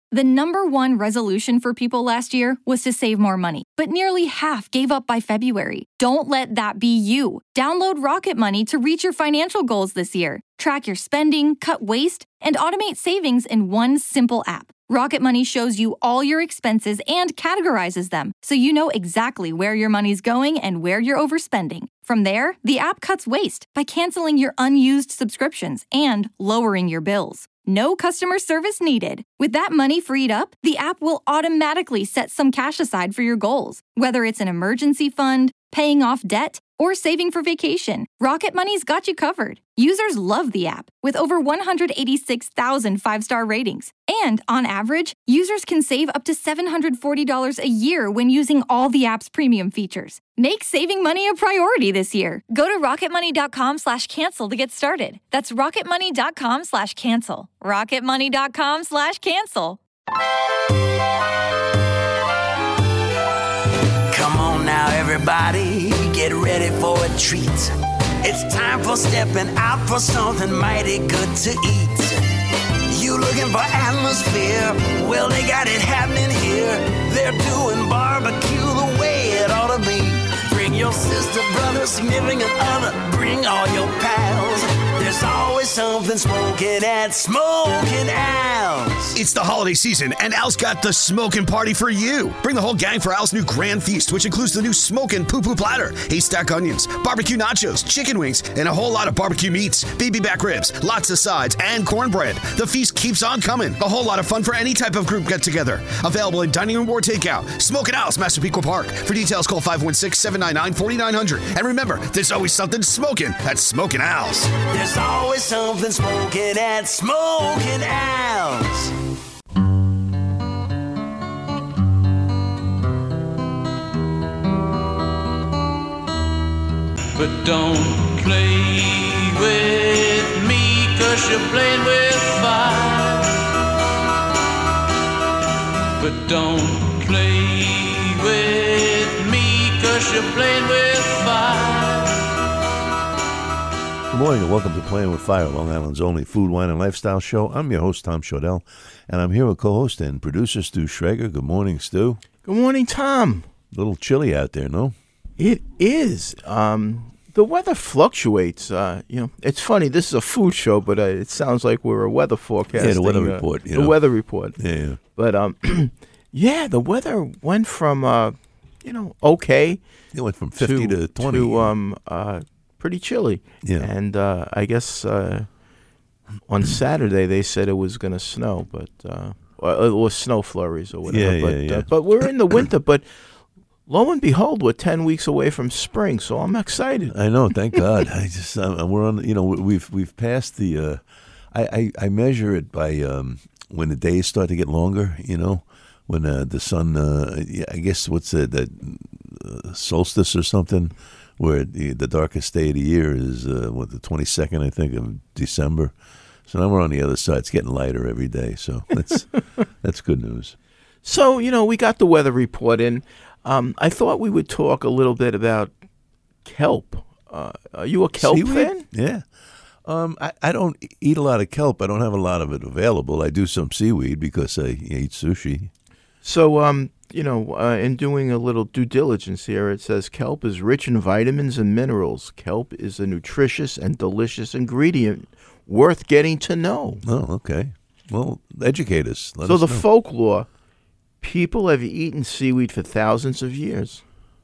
The number one resolution for people last year was to save more money, but nearly half gave up by February. Don't let that be you. Download Rocket Money to reach your financial goals this year. Track your spending, cut waste, and automate savings in one simple app. Rocket Money shows you all your expenses and categorizes them, so you know exactly where your money's going and where you're overspending. From there, the app cuts waste by canceling your unused subscriptions and lowering your bills. No customer service needed. With that money freed up, the app will automatically set some cash aside for your goals, whether it's an emergency fund, paying off debt, or saving for vacation. Rocket Money's got you covered. Users love the app, with over 186,000 five-star ratings. And on average, users can save up to $740 a year when using all the app's premium features. Make saving money a priority this year. Go to rocketmoney.com/cancel to get started. That's rocketmoney.com/cancel. rocketmoney.com/cancel. Come on now, everybody, get ready for a treat. It's time for stepping out for something mighty good to eat. You looking for atmosphere? Well, they got it happening here. They're doing barbecue the way it ought to be. Bring your sister, brother, significant other. Bring all your pals. There's always something smoking at Smoking Al's. It's the holiday season, and Al's got the smoking party for you. Bring the whole gang for Al's new Grand Feast, which includes the new smoking poo-poo platter, haystack onions, barbecue nachos, chicken wings, and a whole lot of barbecue meats, baby back ribs, lots of sides, and cornbread. The feast keeps on coming. A whole lot of fun for any type of group get-together. Available in dining room or takeout. Smoking Al's, Massapequa Park. For details, call 516-799-4900. And remember, there's always something smoking at Smoking Al's. There's always something smoking at Smoking Al's. But don't play with me, 'cause you're playing with fire. But don't play with me, 'cause you're playing with fire. Good morning and welcome to Playing with Fire, Long Island's only food, wine, and lifestyle show. I'm your host, Tom Chaudel, and I'm here with co-host and producer Stu Schrager. Good morning, Stu. Good morning, Tom. A little chilly out there, no? It is. The weather fluctuates. It's funny. This is a food show, but it sounds like we're a weather forecast. Yeah, the weather report. The weather report. Yeah. But yeah, the weather went from okay. It went from 50 to 20 to pretty chilly. Yeah. And I guess on Saturday they said it was going to snow, but it was snow flurries or whatever. But we're in the winter. But lo and behold, we're 10 weeks away from spring, so I'm excited. I know, thank God. We're on. We've passed the. I measure it by when the days start to get longer. When the sun. I guess what's that solstice or something, where the darkest day of the year is the 22nd, I think, of December. So now we're on the other side. It's getting lighter every day, so that's good news. So we got the weather report in. I thought we would talk a little bit about kelp. Are you a kelp fan? Yeah. I don't eat a lot of kelp. I don't have a lot of it available. I do some seaweed because I eat sushi. So, in doing a little due diligence here, it says kelp is rich in vitamins and minerals. Kelp is a nutritious and delicious ingredient worth getting to know. Oh, okay. Well, educate us. Let us know. So the folklore. People have eaten seaweed for thousands of years.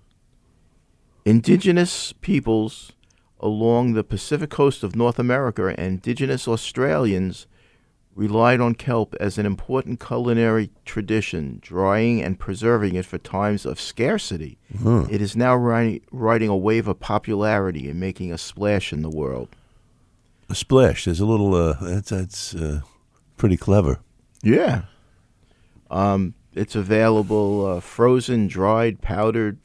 Indigenous peoples along the Pacific coast of North America and indigenous Australians relied on kelp as an important culinary tradition, drying and preserving it for times of scarcity. Mm-hmm. It is now riding a wave of popularity and making a splash in the world. A splash. There's a little, that's pretty clever. Yeah. It's available frozen, dried, powdered,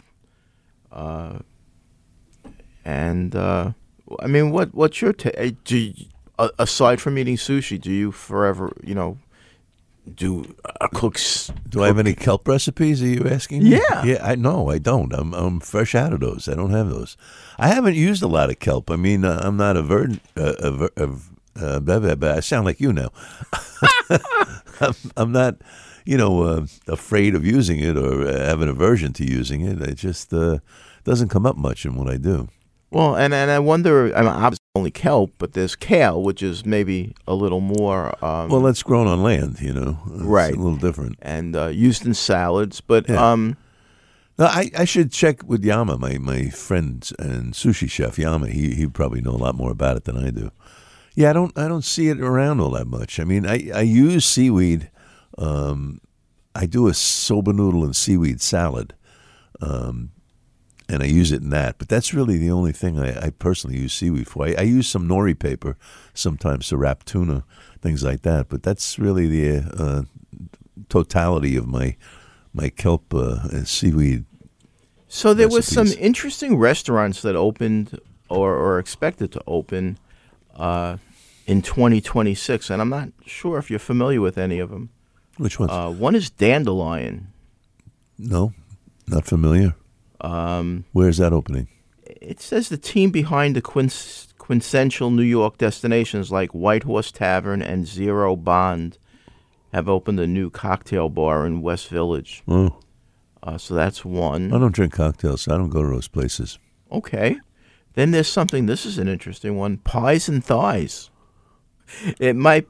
and what's your take? Aside from eating sushi, do you forever, do cooks? Do I have any kelp recipes? Are you asking? Yeah. Yeah. I don't. I'm fresh out of those. I don't have those. I haven't used a lot of kelp. I mean, I'm not I sound like you now. I'm not, afraid of using it or have an aversion to using it. It just doesn't come up much in what I do. Well, and I wonder, obviously only kelp, but there's kale, which is maybe a little more... well, that's grown on land, It's right. a little different. And used in salads, but... Yeah. No, I should check with Yama, my friend and sushi chef, Yama. He probably know a lot more about it than I do. Yeah, I don't see it around all that much. I mean, I use seaweed. I do a soba noodle and seaweed salad. And I use it in that. But that's really the only thing I personally use seaweed for. I use some nori paper sometimes to wrap tuna, things like that. But that's really the totality of my kelp and seaweed. So there recipes. was some interesting restaurants that opened or expected to open in 2026. And I'm not sure if you're familiar with any of them. Which ones? One is Dandelion. No, not familiar. Where's that opening? It says the team behind the quintessential New York destinations like White Horse Tavern and Zero Bond have opened a new cocktail bar in West Village. Oh. So that's one. I don't drink cocktails, so I don't go to those places. Okay. Then there's something, this is an interesting one, Pies and Thighs. It might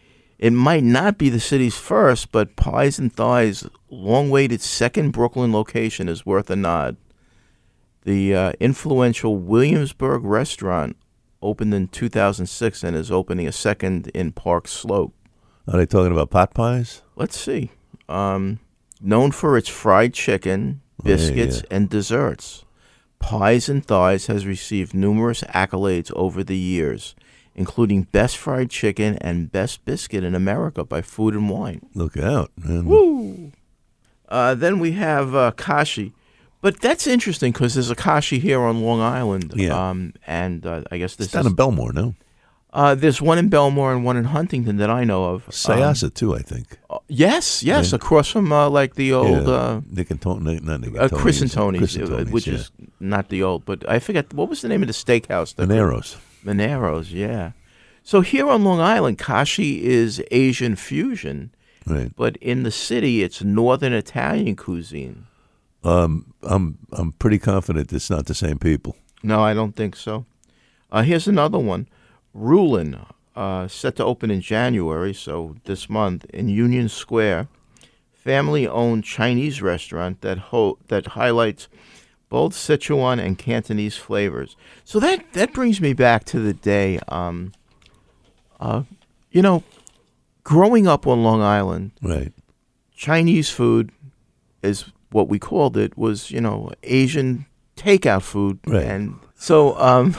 not be the city's first, but Pies and Thighs' long-awaited second Brooklyn location is worth a nod. The influential Williamsburg restaurant opened in 2006 and is opening a second in Park Slope. Are they talking about pot pies? Let's see. Known for its fried chicken, biscuits, and desserts, Pies and Thighs has received numerous accolades over the years, including Best Fried Chicken and Best Biscuit in America by Food and Wine. Look out, man. Woo! Then we have Kashi. But that's interesting because there's a Kashi here on Long Island. Yeah. And I guess this it's down in Belmore, no? There's one in Belmore and one in Huntington that I know of. Syosset, too, I think. Yes, Yeah. across from like the old... Nick and Tony, not Nick and Tony's. Chris and Tony's, which yeah. is not the old, but I forget, what was the name of the steakhouse? Monero's, yeah. So here on Long Island, Kashi is Asian fusion, right? But in the city, it's Northern Italian cuisine. I'm pretty confident it's not the same people. No, I don't think so. Here's another one. Rulin, set to open in January, so this month, in Union Square. Family-owned Chinese restaurant that highlights both Sichuan and Cantonese flavors. So that brings me back to the day, growing up on Long Island, right? Chinese food is what we called it, was, Asian takeout food. Right. And so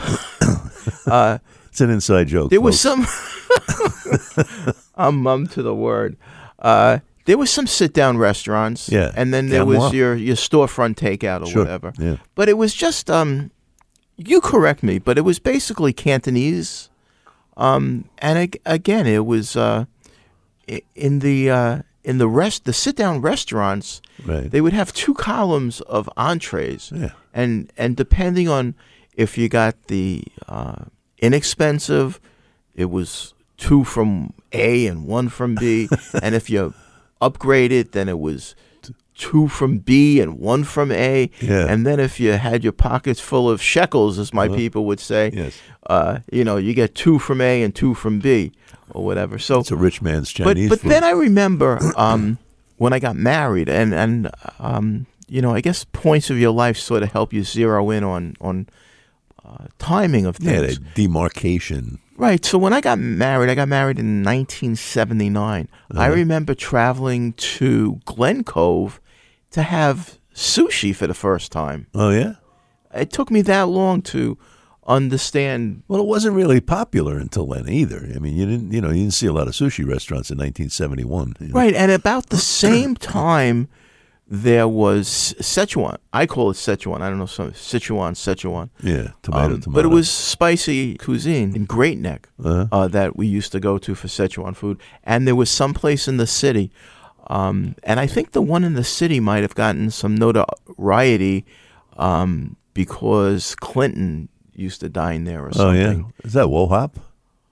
it's an inside joke. There was some I'm mum to the word. There was some sit-down restaurants, yeah, and then there was your storefront takeout or whatever. Yeah. But it was just, you correct me, but it was basically Cantonese. And again, it was in the sit-down restaurants. Right. They would have 2 columns of entrees, yeah, and depending on if you got the inexpensive, it was 2 from A and 1 from B, and if you upgraded, then it was 2 from B and 1 from A. Yeah. And then if you had your pockets full of shekels, as my people would say, yes, you get 2 from A and 2 from B or whatever. So it's a rich man's Chinese but food. then I remember when I got married, and I guess points of your life sort of help you zero in on timing of things. Yeah, demarcation. Right. So when I got married in 1979. I remember traveling to Glen Cove to have sushi for the first time. Oh, yeah? It took me that long to understand. Well, it wasn't really popular until then either. I mean, you didn't see a lot of sushi restaurants in 1971. Right. And about the same time, there was Szechuan. I call it Szechuan. I don't know, Sichuan. Yeah, tomato. But it was spicy cuisine in Great Neck that we used to go to for Szechuan food. And there was some place in the city, and I think the one in the city might have gotten some notoriety because Clinton used to dine there or something. Oh, yeah? Is that Wohop?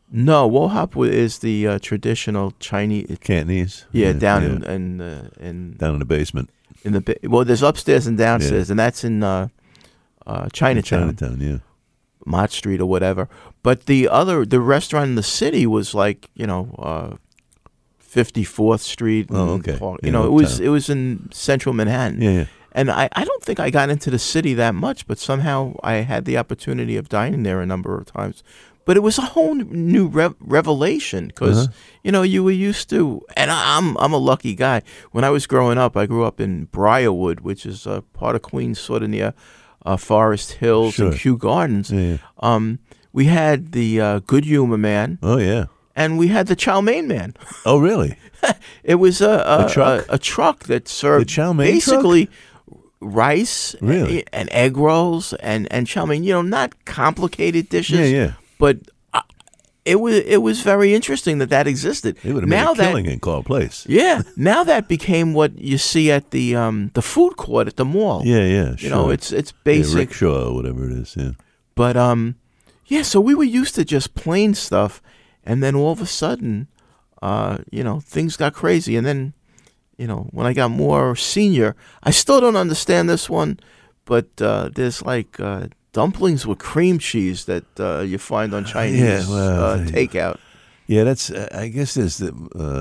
No, Wo Hop is the traditional Chinese. Cantonese. Yeah, down yeah. in down in the basement. Well, there's upstairs and downstairs, and that's in Chinatown. Chinatown, yeah. Mott Street or whatever. But the restaurant in the city was like 54th Street. Oh, okay. It was in central Manhattan. Yeah, yeah. And I don't think I got into the city that much, but somehow I had the opportunity of dining there a number of times. But it was a whole new revelation because, you were used to, and I'm a lucky guy. When I was growing up, I grew up in Briarwood, which is a part of Queens, sort of near Forest Hills and Kew Gardens. Yeah. We had the Good Humor Man. Oh, yeah. And we had the Chow Mein Man. Oh, really? It was a truck? A truck that served the chow mein basically truck? Rice and egg rolls and chow mein. Not complicated dishes. Yeah, yeah. But it was very interesting that existed. It would have made a killing in Carl Place. Yeah. Now that became what you see at the food court at the mall. Yeah, yeah. Sure. It's basic. Yeah, rickshaw or whatever it is. Yeah. But so we were used to just plain stuff. And then all of a sudden, things got crazy. And then, when I got more senior, I still don't understand this one, but there's like dumplings with cream cheese that you find on Chinese takeout. Yeah, that's. I guess there's the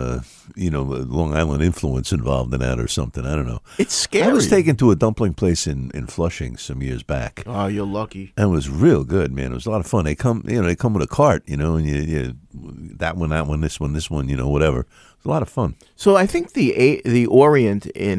Long Island influence involved in that or something. I don't know. It's scary. I was taken to a dumpling place in Flushing some years back. Oh, you're lucky. And it was real good, man. It was a lot of fun. They come with a cart, and you that one, this one, whatever. It was a lot of fun. So I think the Orient in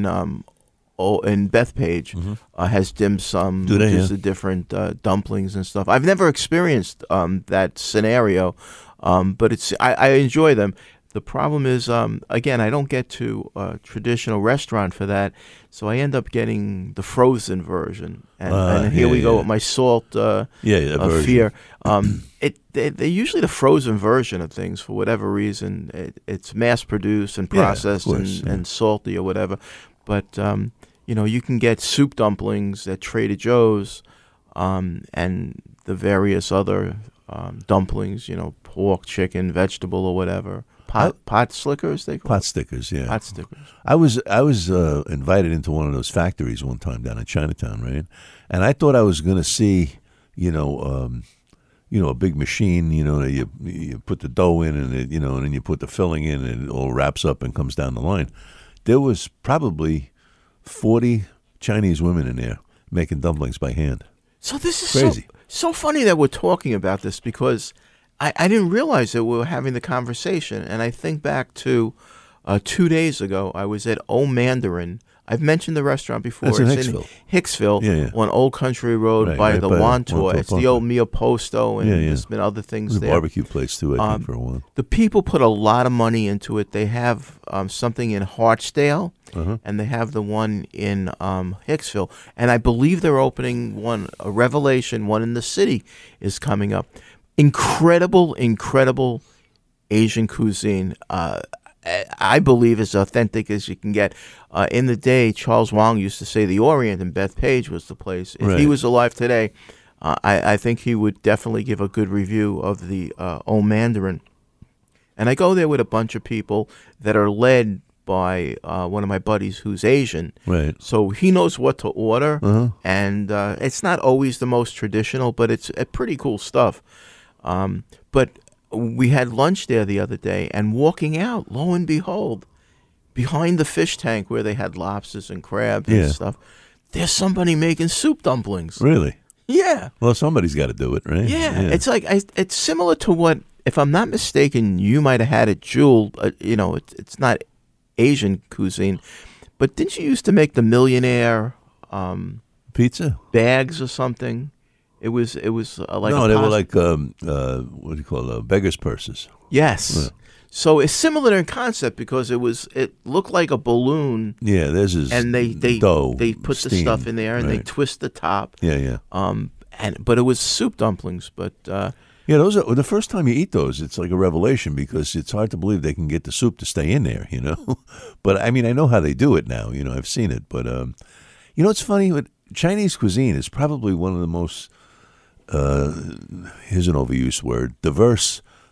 Bethpage has dim sum, which is the different dumplings and stuff. I've never experienced that scenario. But I enjoy them. The problem is, again, I don't get to a traditional restaurant for that, so I end up getting the frozen version. And here we go with my salt fear. They're usually the frozen version of things for whatever reason. It's mass-produced and processed and salty or whatever. But, you can get soup dumplings at Trader Joe's and the various other dumplings, pork, chicken, vegetable, or whatever. Pot slickers, they call pot stickers, yeah. Pot stickers. I was invited into one of those factories one time down in Chinatown, right? And I thought I was going to see, a big machine, that you put the dough in and and then you put the filling in and it all wraps up and comes down the line. There was probably 40 Chinese women in there making dumplings by hand. So this is crazy. So funny that we're talking about this because I didn't realize that we were having the conversation. And I think back to 2 days ago, I was at Old Mandarin. I've mentioned the restaurant before. That's in Hicksville. Hicksville on Old Country Road by the Wantor. It's the old Mio Posto, and there's been other things there. There. Barbecue place, too, I think, for a while. The people put a lot of money into it. They have something in Hartsdale, and they have the one in Hicksville. And I believe they're opening a Revelation, one in the city is coming up. Incredible Asian cuisine. I believe as authentic as you can get. In the day, Charles Wang used to say the Orient and Bethpage was the place. If he was alive today, I think he would definitely give a good review of the Old Mandarin. And I go there with a bunch of people that are led by one of my buddies who's Asian. Right. So he knows what to order, and it's not always the most traditional, but it's pretty cool stuff. But we had lunch there the other day, and walking out, lo and behold, behind the fish tank where they had lobsters and crabs and stuff, there's somebody making soup dumplings. Really? Yeah. Well, somebody's got to do it, right? Yeah. It's like it's similar to what, if I'm not mistaken, you might have had at Jewel. It's not Asian cuisine, but didn't you used to make the Millionaire pizza bags or something? It was like no, they were like what do you call beggars' purses? Yes. Yeah. So it's similar in concept because it looked like a balloon. Yeah, there's his and they dough, they put the stuff in there and they twist the top. Yeah. But it was soup dumplings. But those are the first time you eat those. It's like a revelation because it's hard to believe they can get the soup to stay in there. But I mean, I know how they do it now. I've seen it. But it's funny. But Chinese cuisine is probably one of the most here's an overused word, diverse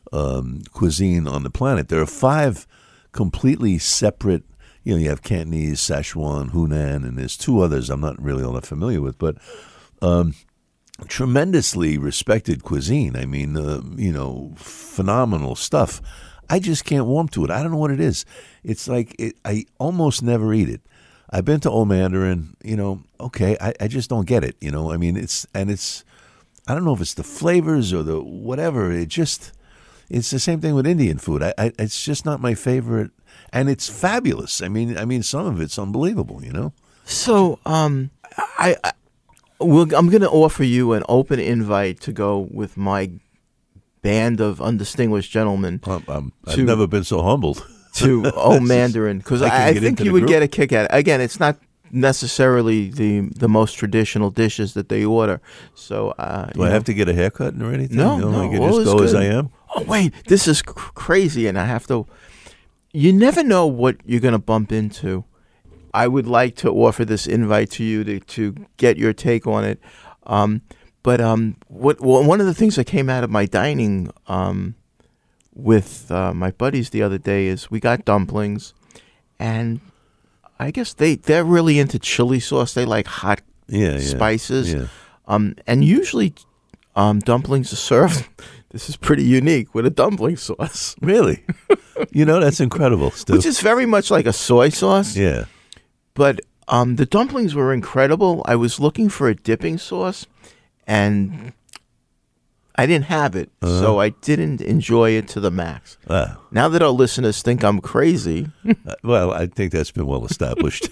cuisine on the planet. There are 5 completely separate. You have Cantonese, Szechuan, Hunan, and there's 2 others I'm not really all that familiar with, but tremendously respected cuisine. I mean, phenomenal stuff. I just can't warm to it. I don't know what it is. It's like I almost never eat it. I've been to Old Mandarin, okay, I just don't get it, I mean, it's, I don't know if it's the flavors or the whatever, it's the same thing with Indian food. It's just not my favorite, and it's fabulous. I mean, some of it's unbelievable, So, I'm going to offer you an open invite to go with my band of undistinguished gentlemen. I've never been so humbled. To Old Mandarin, because I think you would get a kick at it. Again, it's not necessarily the most traditional dishes that they order. So, do I have to get a haircut or anything? No, I can just go as I am. Oh wait, this is crazy, and I have to. You never know what you're going to bump into. I would like to offer this invite to you to get your take on it. But one of the things that came out of my dining with my buddies the other day is we got dumplings, and I guess they're really into chili sauce. They like hot spices. Yeah. And usually dumplings are served, this is pretty unique, with a dumpling sauce. Really? That's incredible, Stu. Which is very much like a soy sauce. Yeah. But the dumplings were incredible. I was looking for a dipping sauce, and I didn't have it, so I didn't enjoy it to the max. Now that our listeners think I'm crazy. Well, I think that's been well established.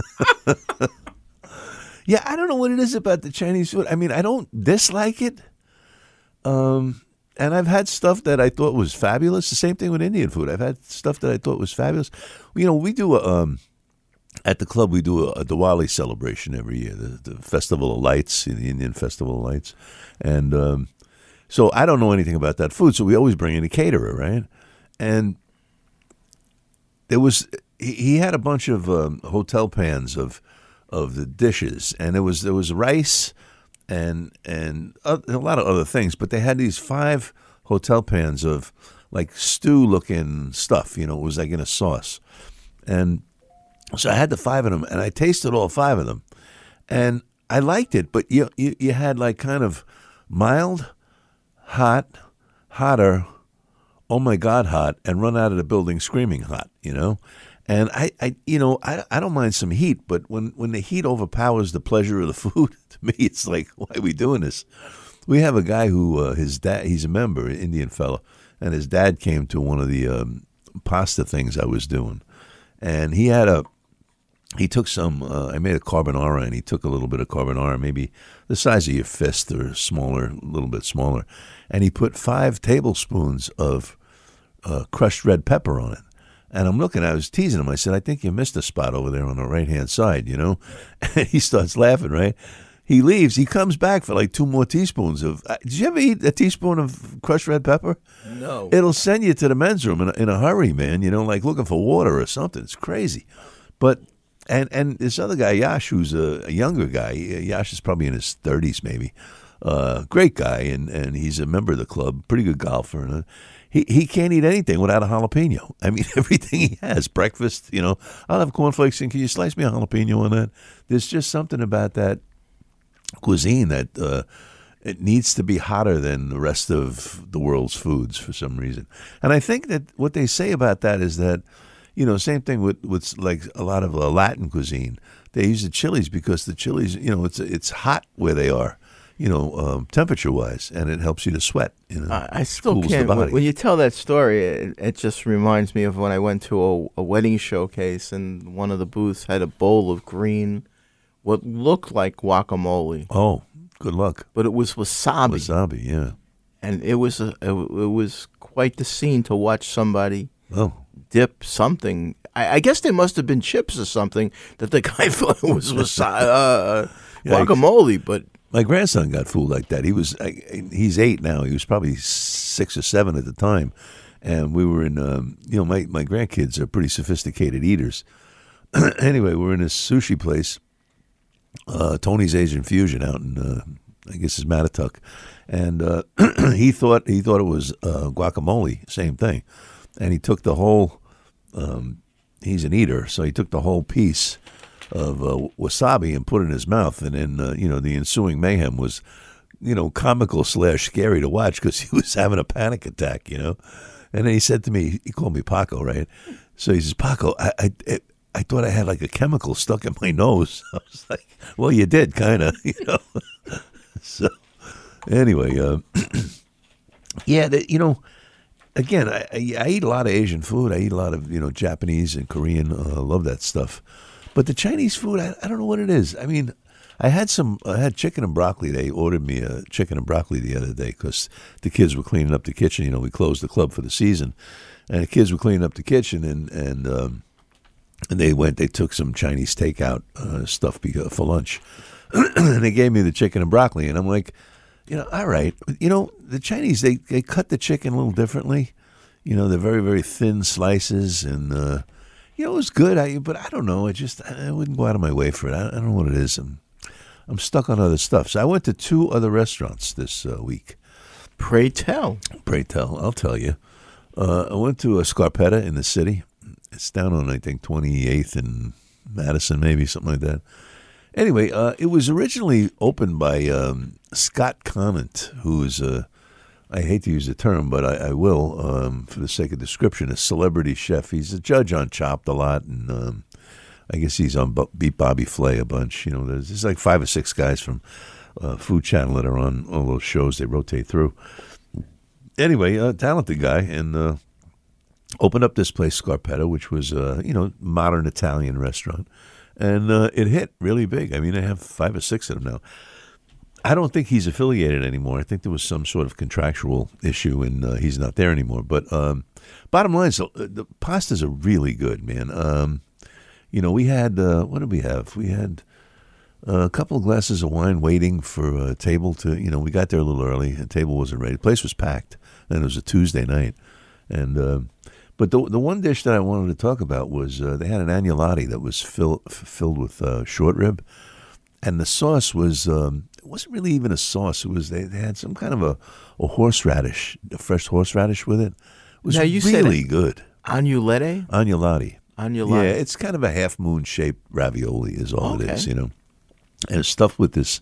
Yeah, I don't know what it is about the Chinese food. I mean, I don't dislike it. And I've had stuff that I thought was fabulous. The same thing with Indian food. I've had stuff that I thought was fabulous. We do at the club, we do a Diwali celebration every year, the Festival of Lights, the Indian Festival of Lights. And so I don't know anything about that food, so we always bring in a caterer, right? And he had a bunch of hotel pans of the dishes, and there was rice and a lot of other things, but they had these 5 hotel pans of like stew-looking stuff. It was like in a sauce. And so I had the 5 of them, and I tasted all 5 of them, and I liked it. But you had like kind of mild, hot, hotter, oh my God, hot, and run out of the building screaming hot. And I don't mind some heat, but when the heat overpowers the pleasure of the food, to me, it's like, why are we doing this? We have a guy who his dad, he's a member, an Indian fellow, and his dad came to one of the pasta things I was doing, and he took some, I made a carbonara, and he took a little bit of carbonara, maybe the size of your fist or smaller, a little bit smaller, and he put 5 tablespoons of crushed red pepper on it. And I'm looking, I was teasing him. I said, I think you missed a spot over there on the right-hand side, And he starts laughing, right? He leaves. He comes back for like 2 more teaspoons of. Did you ever eat a teaspoon of crushed red pepper? No. It'll send you to the men's room in a hurry, man. Like looking for water or something. It's crazy. But and this other guy, Yash, who's a younger guy. Yash is probably in his 30s, maybe. Great guy, and he's a member of the club. Pretty good golfer. And he can't eat anything without a jalapeno. I mean, everything he has, breakfast. I'll have cornflakes, and can you slice me a jalapeno on that? There's just something about that cuisine that it needs to be hotter than the rest of the world's foods for some reason. And I think that what they say about that is that, same thing with like a lot of Latin cuisine. They use the chilies because the chilies, it's hot where they are, temperature-wise, and it helps you to sweat. I still can't. When you tell that story, it just reminds me of when I went to a wedding showcase, and one of the booths had a bowl of green, what looked like guacamole. Oh, good luck. But it was wasabi. Wasabi, yeah. And it was quite the scene to watch somebody dip something. I guess there must have been chips or something that the guy thought it was guacamole, but. My grandson got fooled like that. He's 8 now. He was probably 6 or 7 at the time, and we were in. My grandkids are pretty sophisticated eaters. Anyway, we're in this sushi place, Tony's Asian Fusion, out in I guess it's Mattituck, and he thought it was guacamole, same thing, and he took the whole. He's an eater, so he took the whole piece of wasabi and put it in his mouth, and then the ensuing mayhem was, comical / scary to watch because he was having a panic attack, And then he said to me, he called me Paco, right? So he says, Paco, I thought I had like a chemical stuck in my nose. I was like, well, you did, kind of, So anyway, yeah, again, I eat a lot of Asian food. I eat a lot of, Japanese and Korean. I love that stuff. But the Chinese food, I don't know what it is. I mean, I had chicken and broccoli. They ordered me a chicken and broccoli the other day because the kids were cleaning up the kitchen. We closed the club for the season. And the kids were cleaning up the kitchen, and they took some Chinese takeout stuff for lunch. And they gave me the chicken and broccoli. And I'm like, all right. The Chinese, they cut the chicken a little differently. They're very, very thin slices. And, it was good. But I don't know. I wouldn't go out of my way for it. I don't know what it is. I'm stuck on other stuff. So I went to 2 other restaurants this week. Pray tell. I'll tell you. I went to a Scarpetta in the city. It's down on, I think, 28th and Madison, maybe, something like that. Anyway, it was originally opened by Scott Conant, who is, I hate to use the term, but I will, for the sake of description, a celebrity chef. He's a judge on Chopped a lot, and I guess he's on Beat Bobby Flay a bunch. There's like 5 or 6 guys from Food Channel that are on all those shows. They rotate through. Anyway, talented guy, and opened up this place, Scarpetta, which was modern Italian restaurant, and it hit really big. I mean, I have 5 or 6 of them now. I don't think he's affiliated anymore. I think there was some sort of contractual issue, and he's not there anymore. But bottom line is, the pastas are really good, man. We had what did we have? We had a couple of glasses of wine waiting for a table to, we got there a little early. The table wasn't ready. The place was packed, and it was a Tuesday night. And but the one dish that I wanted to talk about was they had an agnolotti that was filled with short rib, and the sauce was it wasn't really even a sauce. It was they had some kind of a horseradish, a fresh horseradish with it. It was really good. Agnolotti? Agnolotti. Agnolotti. Yeah, it's kind of a half moon shaped ravioli is all it is, And it's stuffed with this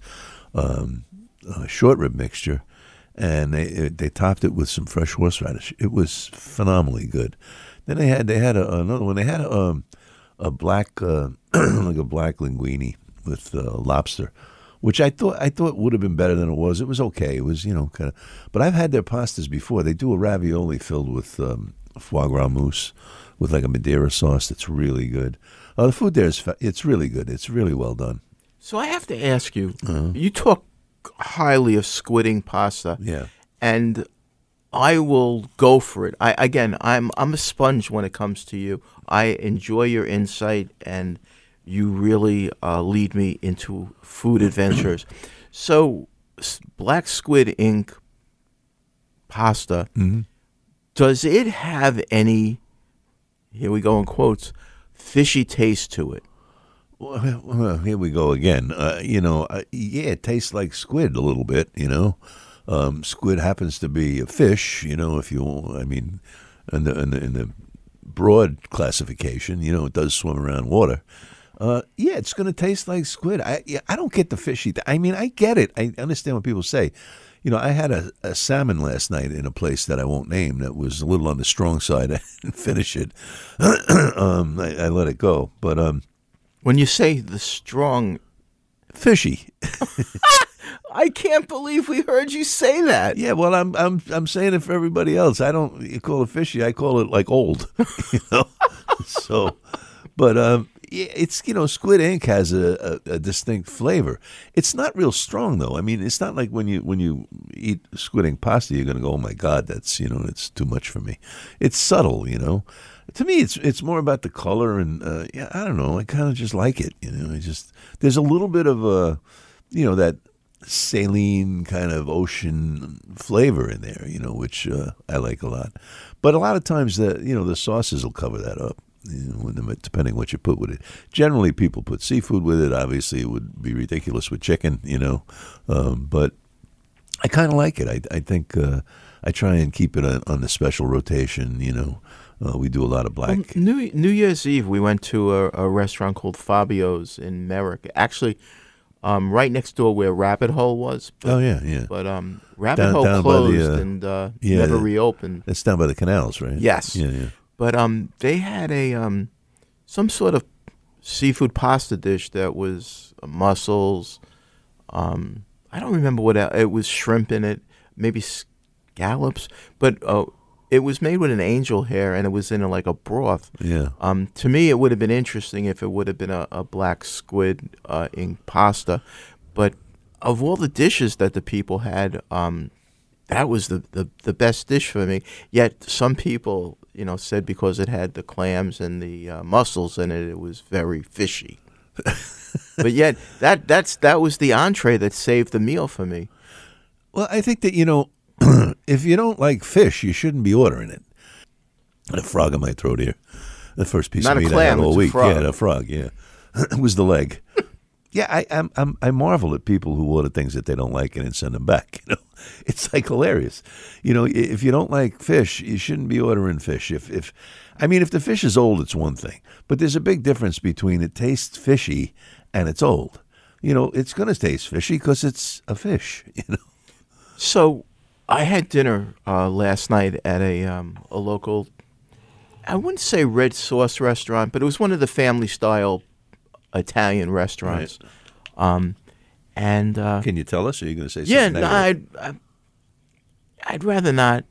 short rib mixture, and they topped it with some fresh horseradish. It was phenomenally good. Then they had another one. They had a black like a black linguine with lobster, which I thought would have been better than it was. It was okay. It was kind of, but I've had their pastas before. They do a ravioli filled with foie gras mousse with like a Madeira sauce that's really good. The food there it's really good. It's really well done. So I have to ask you, you talk highly of squidding pasta. Yeah. And I will go for it. I'm a sponge when it comes to you. I enjoy your insight, and you really lead me into food adventures. So Black Squid Ink pasta, does it have any, here we go in quotes, fishy taste to it? Well, here we go again. It tastes like squid a little bit, Squid happens to be a fish, if you, in the broad classification, it does swim around water. It's going to taste like squid. I don't get the fishy. I get it. I understand what people say. I had a salmon last night in a place that I won't name that was a little on the strong side. I didn't finish it. I let it go. But when you say the strong, fishy. I can't believe we heard you say that. Yeah, well, I'm saying it for everybody else. I don't call it fishy. I call it like old. So, but it's Squid Ink has a distinct flavor. It's not real strong though. It's not like when you eat Squid Ink pasta, you're going to go, oh my God, that's it's too much for me. It's subtle, To me, it's more about the color and I don't know. I kind of just like it, there's a little bit of that saline kind of ocean flavor in there, which I like a lot. But a lot of times the sauces will cover that up. depending what you put with it. Generally, people put seafood with it. Obviously, it would be ridiculous with chicken, but I kind of like it. I think I try and keep it on the special rotation, We do a lot of black. Well, New Year's Eve, we went to a restaurant called Fabio's in Merrick. Actually, right next door where Rabbit Hole was. But, yeah. But Rabbit Hole closed and never reopened. It's down by the canals, right? Yes. Yeah. But they had some sort of seafood pasta dish that was mussels. I don't remember what it was. Shrimp in it, maybe scallops. But it was made with an angel hair, and it was in like a broth. Yeah. To me, it would have been interesting if it would have been a black squid in pasta. But of all the dishes that the people had, that was the best dish for me. Yet some people, said because it had the clams and the mussels in it, it was very fishy. But yet that was the entree that saved the meal for me. Well, I think that if you don't like fish, you shouldn't be ordering it. A frog in my throat here. The first piece Not of meat a clam, I had all it's week. a frog. Yeah, a frog. Yeah, it was the leg. Yeah, I marvel at people who order things that they don't like and then send them back. It's like hilarious. If you don't like fish, you shouldn't be ordering fish. If the fish is old, it's one thing, but there's a big difference between it tastes fishy and it's old. It's going to taste fishy because it's a fish. So, I had dinner last night at a local, I wouldn't say red sauce restaurant, but it was one of the family style Italian restaurants. Right. And can you tell us? Or are you going to say something? Yeah, I'd rather not.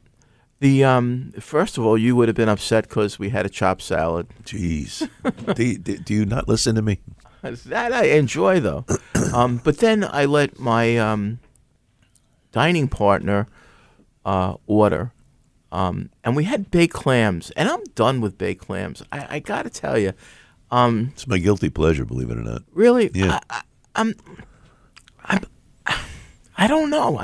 First of all, you would have been upset because we had a chopped salad. Jeez, do you not listen to me? That I enjoy though. But then I let my dining partner order, and we had baked clams, and I'm done with baked clams. I got to tell you. It's my guilty pleasure, believe it or not. Really? Yeah. I don't know.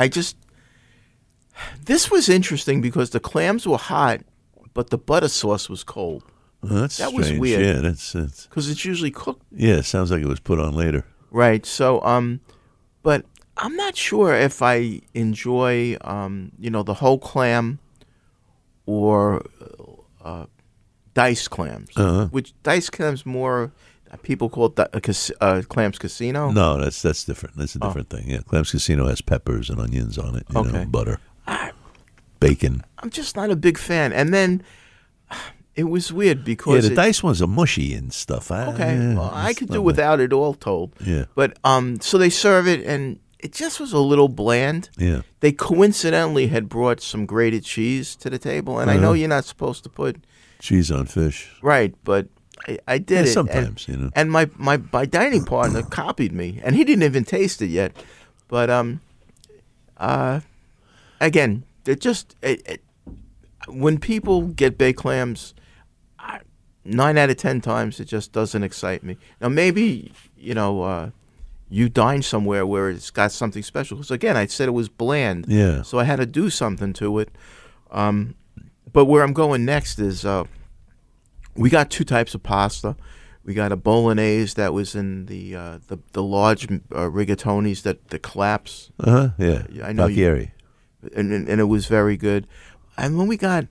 This was interesting because the clams were hot, but the butter sauce was cold. Well, that's that strange. was weird. Yeah, that's because it's usually cooked. Yeah, it sounds like it was put on later. Right. So, but I'm not sure if I enjoy, the whole clam or diced clams. Which diced clams more. People call it Clams Casino. No, that's different. That's a different thing. Yeah, Clams Casino has peppers and onions on it. Okay. Butter, bacon. I'm just not a big fan. And then it was weird because the diced ones are mushy and stuff. I could do without it, all told. Yeah. But so they serve it, and it just was a little bland. Yeah. They coincidentally had brought some grated cheese to the table, and I know you're not supposed to put cheese on fish. Right, but I did it sometimes, and my dining partner copied me, and he didn't even taste it yet. But again, when people get baked clams, 9 out of 10 times it just doesn't excite me. Now maybe you dine somewhere where it's got something special. Because again, I said it was bland, so I had to do something to it. But where I'm going next is. We got 2 types of pasta. We got a bolognese that was in the large rigatonis that collapse. Yeah. I know Bacchieri. And it was very good. And when we got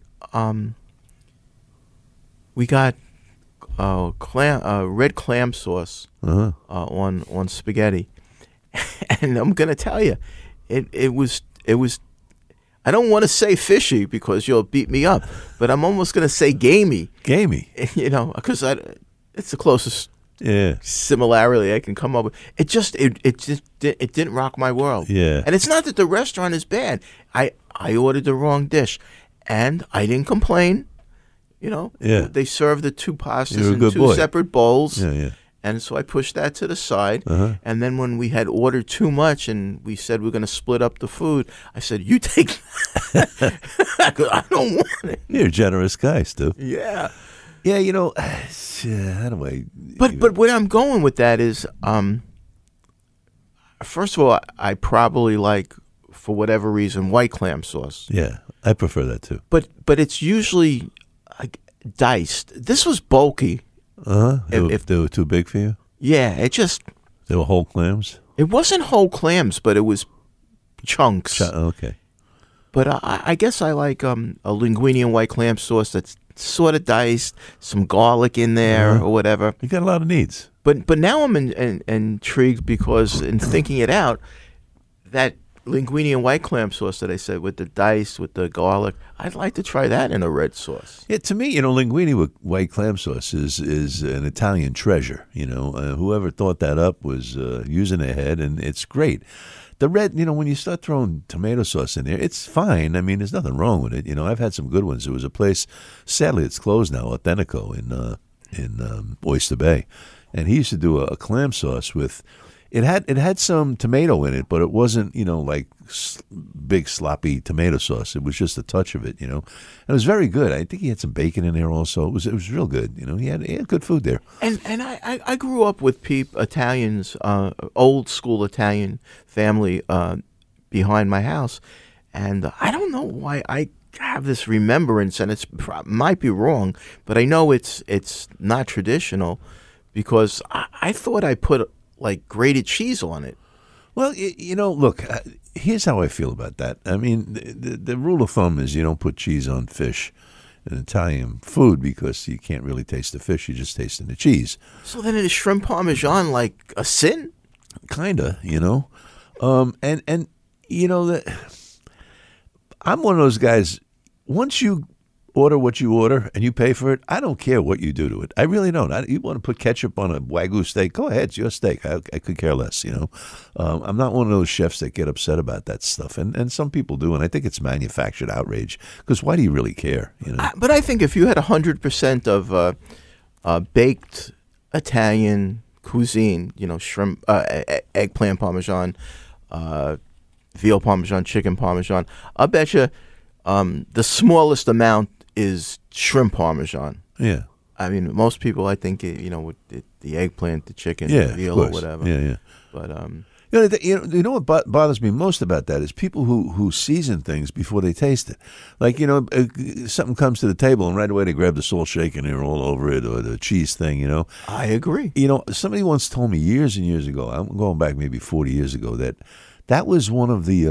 red clam sauce on spaghetti, and I'm gonna tell you, it was. I don't want to say fishy because you'll beat me up, but I'm almost going to say gamey. Gamey? Because it's the closest similarity I can come up with. It didn't rock my world. Yeah. And it's not that the restaurant is bad. I ordered the wrong dish, and I didn't complain. They served the 2 pastas in 2 separate bowls. Yeah. And so I pushed that to the side. And then when we had ordered too much and we said we're going to split up the food, I said, you take that. I don't want it. You're a generous guy, Stu. Yeah. Yeah, how do I... But where I'm going with that is, first of all, I probably like, for whatever reason, white clam sauce. Yeah, I prefer that too. But it's usually... diced. This was bulky. If they were too big for you? Yeah, They were whole clams? It wasn't whole clams, but it was chunks. Okay. But I guess I like a linguine and white clam sauce that's sort of diced, some garlic in there or whatever. You got a lot of needs. But now I'm intrigued because in thinking it out, that linguine and white clam sauce that I said with the diced, with the garlic, I'd like to try that in a red sauce. Yeah, to me, linguine with white clam sauce is an Italian treasure. Whoever thought that up was using their head, and it's great. The red, when you start throwing tomato sauce in there, it's fine. I mean, there's nothing wrong with it. I've had some good ones. There was a place, sadly, it's closed now, Authentico in Oyster Bay, and he used to do a clam sauce with. It had some tomato in it, but it wasn't like big sloppy tomato sauce. It was just a touch of it, and it was very good. I think he had some bacon in there also. It was real good. He had good food there. And I grew up with Italians, old school Italian family behind my house, and I don't know why I have this remembrance, and it might be wrong, but I know it's not traditional because I thought I put like grated cheese on it. Well, look, here's how I feel about that. I mean, the rule of thumb is you don't put cheese on fish in Italian food because you can't really taste the fish. You just taste the cheese. So then is shrimp parmesan like a sin? Kinda, and I'm one of those guys, once you order what you order and you pay for it, I don't care what you do to it. I really don't. You want to put ketchup on a Wagyu steak, go ahead. It's your steak. I could care less, I'm not one of those chefs that get upset about that stuff. And some people do, and I think it's manufactured outrage because why do you really care? But I think if you had 100% of baked Italian cuisine, shrimp, eggplant parmesan, veal parmesan, chicken parmesan, I bet you the smallest amount is shrimp parmesan. Yeah. I mean, most people, I think, with the eggplant, the chicken, the veal, or whatever. Yeah. But what bothers me most about that is people who season things before they taste it. Like, something comes to the table and right away they grab the salt shaker and they're all over it, or the cheese thing, I agree. Somebody once told me years and years ago, I'm going back maybe 40 years ago, that was one of the,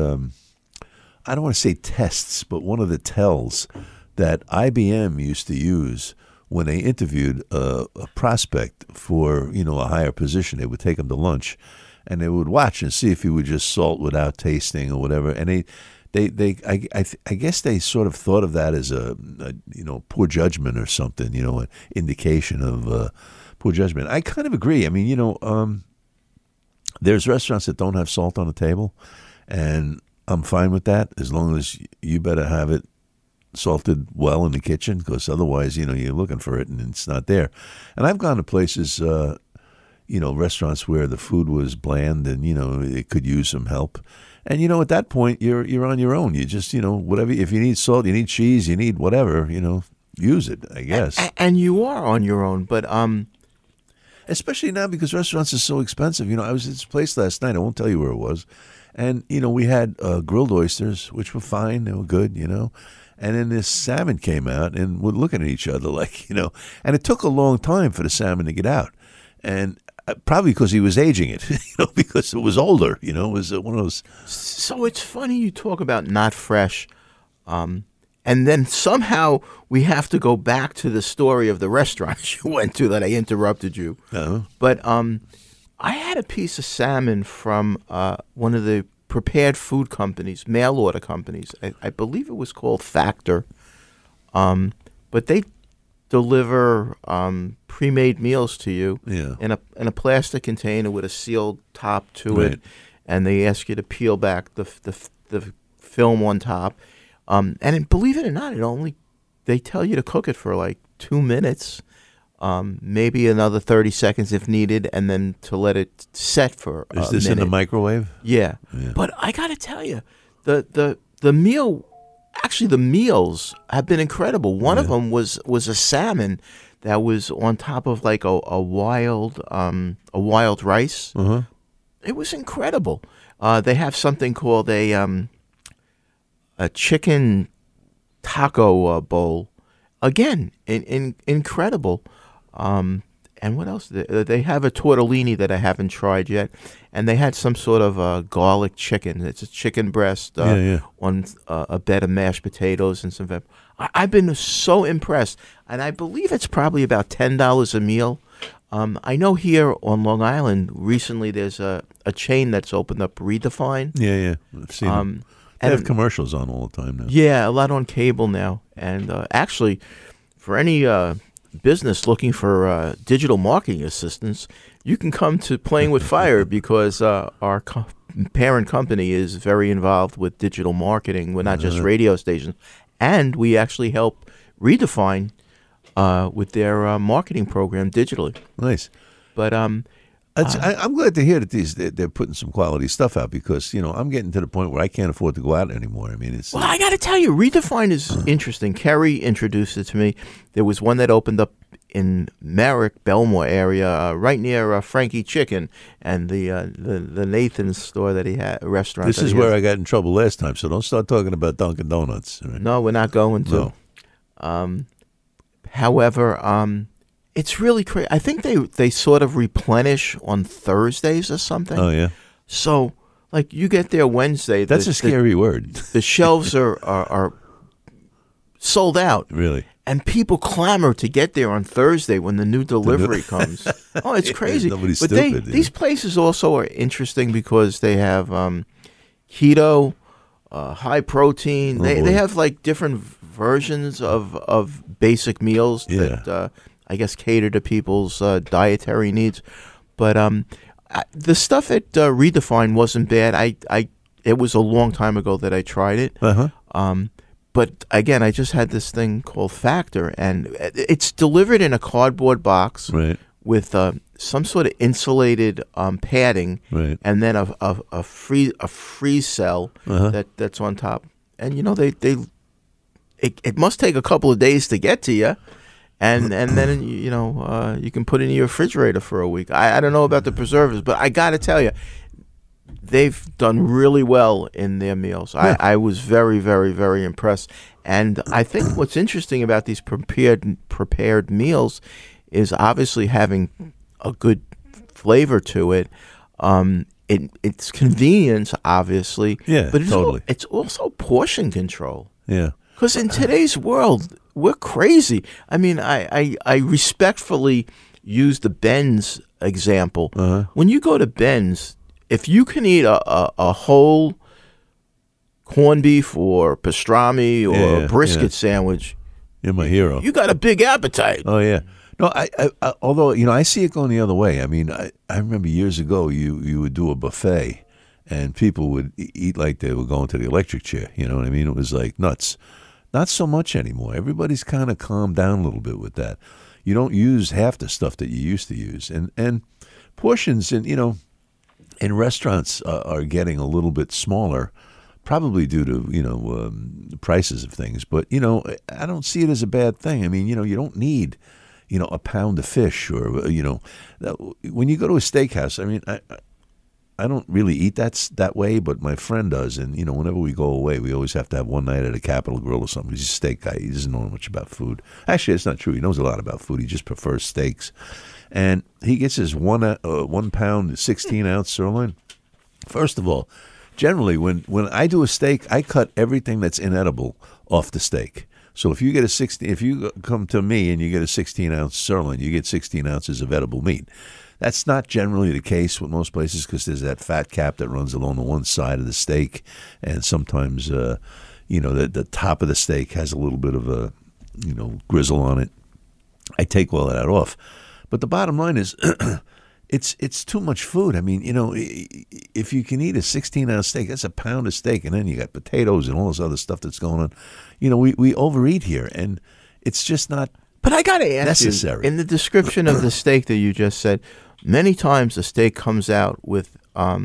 I don't want to say tests, but one of the tells that IBM used to use when they interviewed a prospect for, a higher position. They would take him to lunch, and they would watch and see if he would just salt without tasting or whatever. And I guess they sort of thought of that as a poor judgment or something, an indication of poor judgment. I kind of agree. I mean, there's restaurants that don't have salt on the table, and I'm fine with that as long as you better have it salted well in the kitchen, because otherwise, you're looking for it and it's not there. And I've gone to places, restaurants where the food was bland and, it could use some help. And, at that point, you're on your own. You just, whatever, if you need salt, you need cheese, you need whatever, use it, I guess. And you are on your own, but especially now because restaurants are so expensive. I was at this place last night. I won't tell you where it was. And, we had grilled oysters, which were fine. They were good, And then this salmon came out, and we're looking at each other like, and it took a long time for the salmon to get out. And probably because he was aging it, because it was older, it was one of those. So it's funny you talk about not fresh. And then somehow we have to go back to the story of the restaurant you went to that I interrupted you. Uh-huh. But I had a piece of salmon from one of the prepared food companies, mail order companies. I believe it was called Factor. But they deliver pre-made meals to you in a plastic container with a sealed top to it, and they ask you to peel back the film on top. And believe it or not, they tell you to cook it for like 2 minutes. Maybe another 30 seconds if needed, and then to let it set for a minute. Is this in the microwave? Yeah. But I got to tell you, the meal, actually the meals have been incredible. One of them was a salmon that was on top of like a wild rice. Uh-huh. It was incredible. They have something called a chicken taco bowl. again, incredible. And what else? They have a tortellini that I haven't tried yet, and they had some sort of garlic chicken. It's a chicken breast on a bed of mashed potatoes and some. I've been so impressed, and I believe it's probably about $10 a meal. I know here on Long Island recently there's a chain that's opened up, Redefine. Yeah, I've seen them. They have commercials on all the time now. Yeah, a lot on cable now, and actually, for any business looking for digital marketing assistance, you can come to Playing with Fire because our parent company is very involved with digital marketing. We're not just radio stations, and we actually help Redefine with their marketing program digitally. Nice. But I'm glad to hear that they're putting some quality stuff out because I'm getting to the point where I can't afford to go out anymore. I mean, well, I got to tell you, Redefine is interesting. Kerry introduced it to me. There was one that opened up in Merrick, Belmore area, right near Frankie Chicken and the Nathan's store that he had, restaurant. This is where I got in trouble last time, so don't start talking about Dunkin' Donuts. Right? No, we're not going to. No. However, it's really crazy. I think they sort of replenish on Thursdays or something. Oh, yeah. So, like, you get there Wednesday. That's a scary word. The shelves are sold out. Really? And people clamor to get there on Thursday when the new delivery comes. Oh, it's crazy. Nobody's but stupid. These places also are interesting because they have keto, high protein. They have like different versions of basic meals that I guess cater to people's dietary needs. But the stuff at Redefine wasn't bad. It was a long time ago that I tried it. But again, I just had this thing called Factor, and it's delivered in a cardboard box with some sort of insulated padding, and then a freeze cell that's on top. And it must take a couple of days to get to you, and then you can put it in your refrigerator for a week. I don't know about the preservatives, but I got to tell you, they've done really well in their meals. I was very, very, very impressed. And I think what's interesting about these prepared meals is obviously having a good flavor to it. It's convenience, obviously. Yeah, but totally. It's also portion control. Yeah. Because in today's world, we're crazy. I mean, I respectfully use the Ben's example. When you go to Ben's, if you can eat a whole corned beef or pastrami or a brisket sandwich, you're my hero. You got a big appetite. Oh, yeah. No, I although, I see it going the other way. I mean, I remember years ago you would do a buffet and people would eat like they were going to the electric chair. You know what I mean? It was like nuts. Not so much anymore. Everybody's kind of calmed down a little bit with that. You don't use half the stuff that you used to use. And portions, in restaurants are getting a little bit smaller, probably due to prices of things. But I don't see it as a bad thing. I mean, you don't need a pound of fish or when you go to a steakhouse. I mean, I don't really eat that way, but my friend does. And whenever we go away, we always have to have one night at a Capitol Grill or something. He's a steak guy. He doesn't know much about food. Actually, it's not true. He knows a lot about food. He just prefers steaks. And he gets his 1 pound, 16-ounce sirloin. First of all, generally, when I do a steak, I cut everything that's inedible off the steak. So if you come to me and you get a 16-ounce sirloin, you get 16 ounces of edible meat. That's not generally the case with most places because there's that fat cap that runs along the one side of the steak, and sometimes the top of the steak has a little bit of a grizzle on it. I take all of that off. But the bottom line is, it's too much food. I mean, if you can eat a 16-ounce steak, that's a pound of steak, and then you got potatoes and all this other stuff that's going on. We overeat here, and it's just not. But I got to ask necessary. You, in the description of the steak that you just said, many times the steak comes out with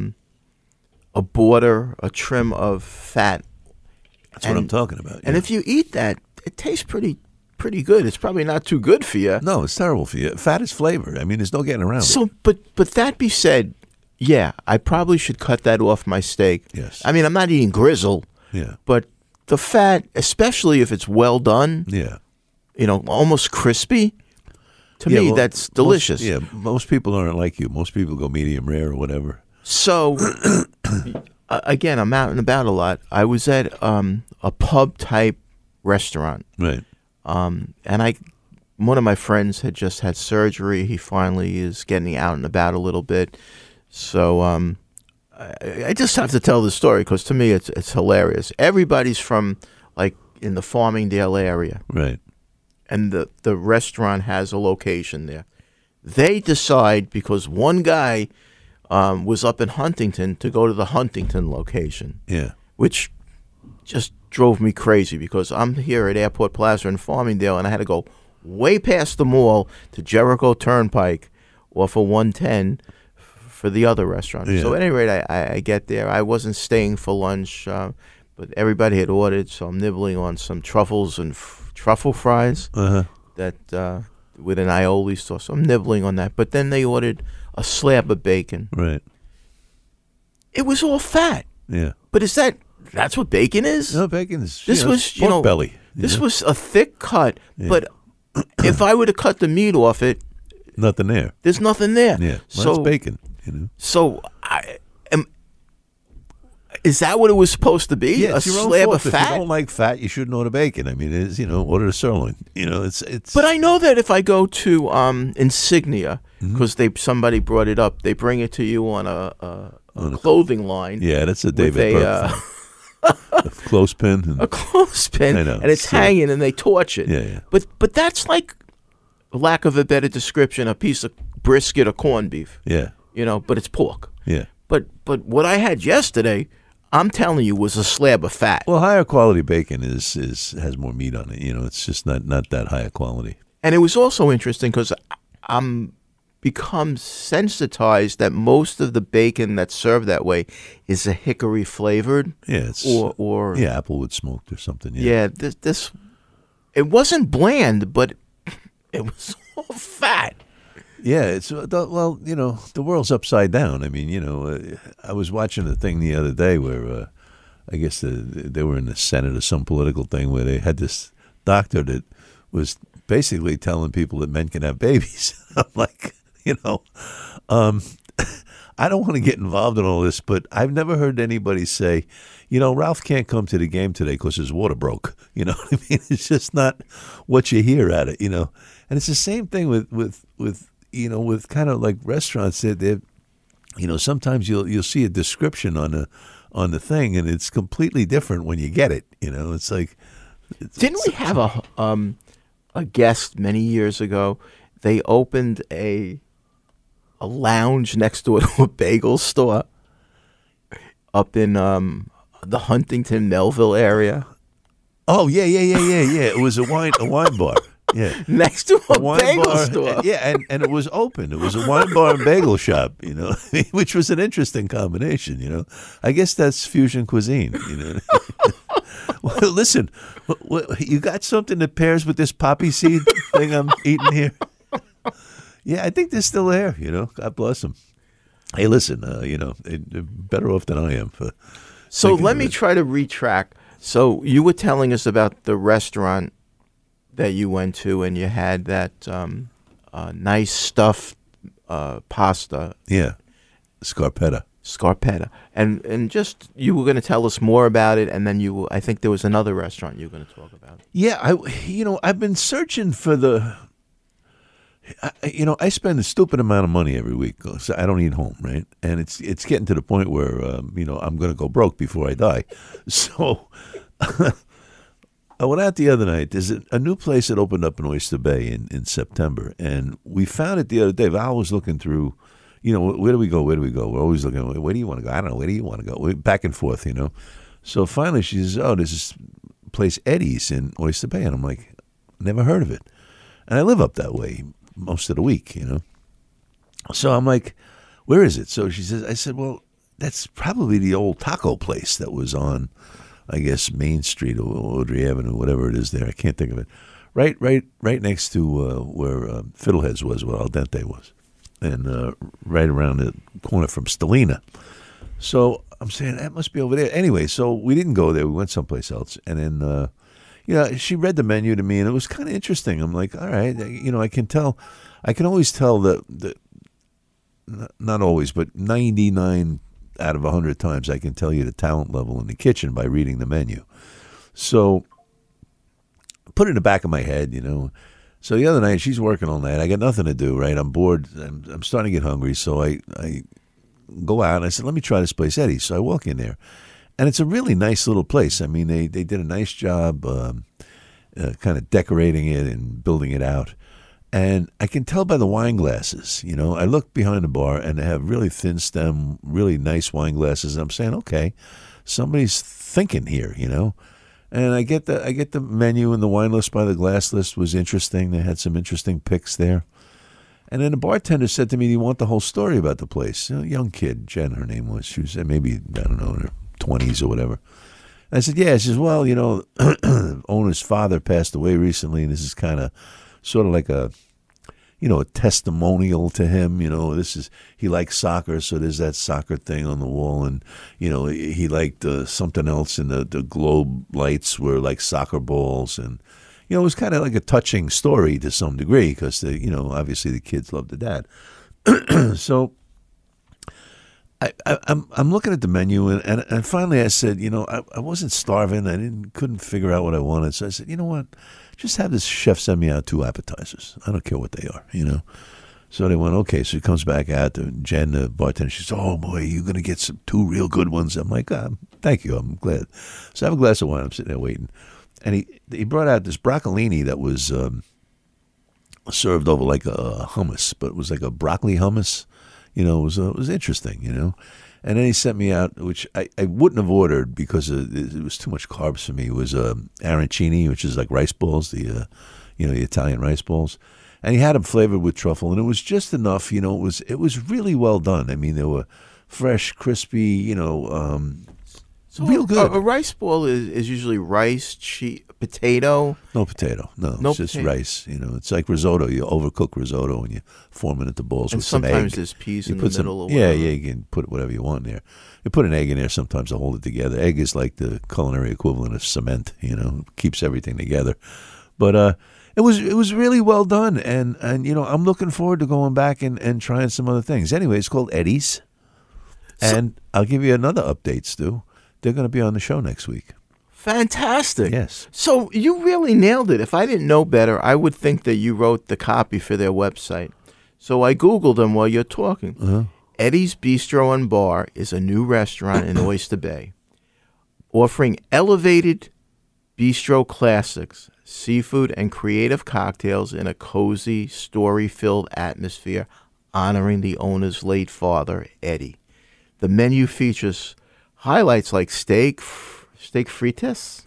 a border, a trim of fat. That's what I'm talking about. And if you eat that, it tastes pretty good. It's probably not too good for you. No, it's terrible for you. Fat is flavor. I mean, there's no getting around it. But that be said, yeah, I probably should cut that off my steak. Yes. I mean, I'm not eating grizzle. Yeah. But the fat, especially if it's well done. Yeah. almost crispy. To me, that's delicious. Most people aren't like you. Most people go medium rare or whatever. So, again, I'm out and about a lot. I was at a pub-type restaurant. Right. And one of my friends had just had surgery. He finally is getting out and about a little bit. So I just have to tell the story because to me it's hilarious. Everybody's from like in the Farmingdale area. Right. And the restaurant has a location there. They decide because one guy was up in Huntington to go to the Huntington location. Yeah. Which just drove me crazy because I'm here at Airport Plaza in Farmingdale and I had to go way past the mall to Jericho Turnpike off of 110 for the other restaurant. Yeah. So at any rate, I get there. I wasn't staying for lunch, but everybody had ordered, so I'm nibbling on some truffles and truffle fries that with an aioli sauce. So I'm nibbling on that. But then they ordered a slab of bacon. Right. It was all fat. Yeah. But that's what bacon is? No, bacon is pork belly. This was a thick cut, but if I were to cut the meat off it, nothing there. There's nothing there. Yeah. Well, that's bacon, So is that what it was supposed to be? Yeah, a slab of fat? If you don't like fat, you shouldn't order bacon. I mean, it's order a sirloin. It's. But I know that if I go to Insignia, because somebody brought it up, they bring it to you on a clothing line. Yeah, that's a David Burke thing. A clothespin. A clothespin, and it's hanging, and they torch it. Yeah. But that's like, lack of a better description, a piece of brisket or corned beef. Yeah. But it's pork. Yeah. But what I had yesterday, I'm telling you, was a slab of fat. Well, higher quality bacon has more meat on it. It's just not that higher quality. And it was also interesting because I'm become sensitized that most of the bacon that's served that way is a hickory flavored. Yeah, or applewood smoked or something. Yeah, this it wasn't bland, but it was all fat. Yeah, it's the world's upside down. I mean, I was watching a thing the other day where I guess they were in the Senate or some political thing where they had this doctor that was basically telling people that men can have babies. I'm like, I don't want to get involved in all this, but I've never heard anybody say, Ralph can't come to the game today because his water broke. You know what I mean? It's just not what you hear at it, And it's the same thing with kind of like restaurants that sometimes you'll see a description on the thing and it's completely different when you get it. It's like didn't we have a guest many years ago? They opened a lounge next door to a bagel store up in the Huntington Melville area. Oh yeah. It was a wine bar. Yeah, next to a bagel bar, store. Yeah, and it was open. It was a wine bar and bagel shop. Which was an interesting combination. I guess that's fusion cuisine. Well, listen, you got something that pairs with this poppy seed thing I'm eating here? Yeah, I think they're still there. God bless them. Hey, listen, they're better off than I am. So let me try to retrack. So you were telling us about the restaurant that you went to, and you had that nice stuffed pasta. Yeah, Scarpetta, and just you were going to tell us more about it, and then I think there was another restaurant you were going to talk about. Yeah, I've been searching for the. I spend a stupid amount of money every week. So I don't eat home, right? And it's getting to the point where I'm going to go broke before I die. So I went out the other night. There's a new place that opened up in Oyster Bay in September, and we found it the other day. Val was looking through, where do we go? Where do we go? We're always looking, where do you want to go? I don't know. Where do you want to go? We're back and forth, So finally she says, oh, there's this place, Eddie's in Oyster Bay. And I'm like, never heard of it. And I live up that way most of the week, So I'm like, where is it? So I said, well, that's probably the old taco place that was on, I guess, Main Street or Audrey Avenue, whatever it is there. I can't think of it. Right next to where Fiddleheads was, where Al Dente was. And right around the corner from Stellina. So I'm saying, that must be over there. Anyway, so we didn't go there. We went someplace else. And then, she read the menu to me, and it was kind of interesting. I'm like, all right, I can always tell that not always, but 99 out of 100 times I can tell you the talent level in the kitchen by reading the menu. So put it in the back of my head, So the other night, she's working all night. I got nothing to do, right? I'm bored. I'm starting to get hungry, so I go out, and I said, let me try this place, Eddie's. So I walk in there, and it's a really nice little place. I mean, they did a nice job kind of decorating it and building it out. And I can tell by the wine glasses, I look behind the bar, and they have really thin stem, really nice wine glasses. And I'm saying, okay, somebody's thinking here, And I get the menu, and the wine list by the glass list was interesting. They had some interesting picks there. And then the bartender said to me, do you want the whole story about the place? A young kid, Jen, her name was. She was maybe, I don't know, in her 20s or whatever. And I said, yeah. She says, well, owner's father passed away recently, and this is kind of sort of like a testimonial to him. He likes soccer, so there's that soccer thing on the wall, and he liked something else, and the globe lights were like soccer balls, and it was kind of like a touching story to some degree because obviously the kids love the dad. So I'm looking at the menu, and finally I said, I wasn't starving, I couldn't figure out what I wanted, so I said, you know what? Just have this chef send me out 2 appetizers. I don't care what they are, So they went, okay. So he comes back out to Jen, the bartender. She says, oh, boy, you're going to get 2 real good ones. I'm like, thank you. I'm glad. So I have a glass of wine. I'm sitting there waiting. And he brought out this broccolini that was served over like a hummus, but it was like a broccoli hummus. It was interesting, And then he sent me out, which I wouldn't have ordered because it was too much carbs for me. It was arancini, which is like rice balls, the Italian rice balls. And he had them flavored with truffle, and it was just enough. It was really well done. I mean, they were fresh, crispy, so real good. A rice ball is usually rice, potato. No potato. No, it's just rice. It's like risotto. You overcook risotto and you form it into balls with some egg. Sometimes there's peas in the middle. Or yeah, you can put whatever you want in there. You put an egg in there sometimes to hold it together. Egg is like the culinary equivalent of cement. Keeps everything together. But it was really well done, and I'm looking forward to going back and trying some other things. Anyway, it's called Eddie's, and I'll give you another update, Stu. They're going to be on the show next week. Fantastic. Yes. So you really nailed it. If I didn't know better, I would think that you wrote the copy for their website. So I Googled them while you're talking. Uh-huh. Eddie's Bistro and Bar is a new restaurant in Oyster Bay, offering elevated bistro classics, seafood, and creative cocktails in a cozy, story-filled atmosphere honoring the owner's late father, Eddie. The menu features highlights like steak frites?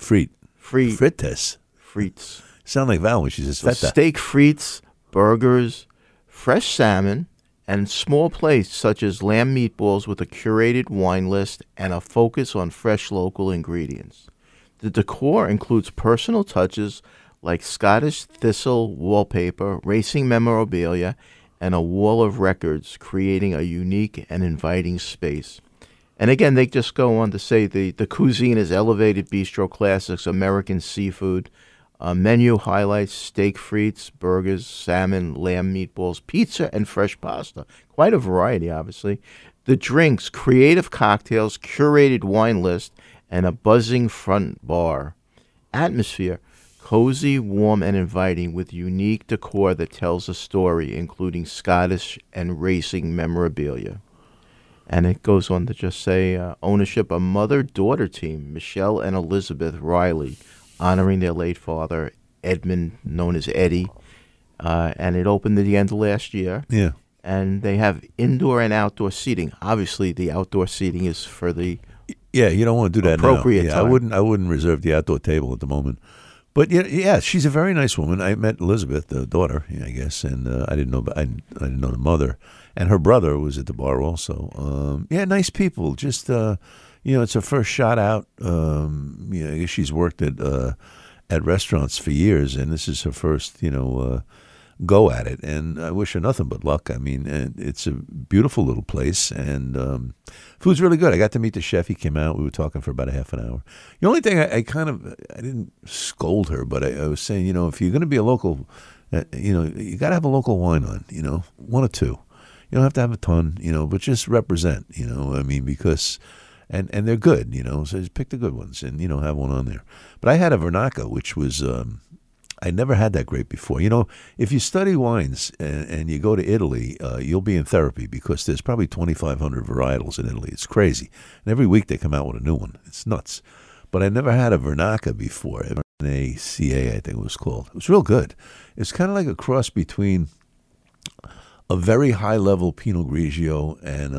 Frites. Frites. Sound like Val when she says feta. Steak frites, burgers, fresh salmon, and small plates such as lamb meatballs with a curated wine list and a focus on fresh local ingredients. The decor includes personal touches like Scottish thistle wallpaper, racing memorabilia, and a wall of records, creating a unique and inviting space. And again, they just go on to say the cuisine is elevated bistro classics, American seafood, menu highlights, steak frites, burgers, salmon, lamb meatballs, pizza, and fresh pasta. Quite a variety, obviously. The drinks, creative cocktails, curated wine list, and a buzzing front bar. Atmosphere, cozy, warm, and inviting with unique decor that tells a story, including Scottish and racing memorabilia. And it goes on to just say, ownership, a mother-daughter team, Michelle and Elizabeth Riley, honoring their late father, Edmund, known as Eddie. And it opened at the end of last year. Yeah. And they have indoor and outdoor seating. Obviously, the outdoor seating is for the you don't want to do that appropriate now. time. I wouldn't reserve the outdoor table at the moment. But yeah, she's a very nice woman. I met Elizabeth, the daughter, I guess, and I didn't know the mother. And her brother was at the bar also. Nice people. Just it's her first shot out. I guess she's worked at restaurants for years, and this is her first go at it. And I wish her nothing but luck. I mean, it's a beautiful little place, and food's really good. I got to meet the chef. He came out. We were talking for about a half an hour. The only thing I didn't scold her, but I was saying, if you're going to be a local, you got to have a local wine on, 1 or 2. You don't have to have a ton, but just represent, because, and they're good, so just pick the good ones and, have one on there. But I had a Vernacca, which was, I never had that grape before. If you study wines and you go to Italy, you'll be in therapy because there's probably 2,500 varietals in Italy. It's crazy. And every week they come out with a new one. It's nuts. But I never had a Vernacca before. Vernacca, I think it was called. It was real good. It's kind of like a cross between a very high-level Pinot Grigio and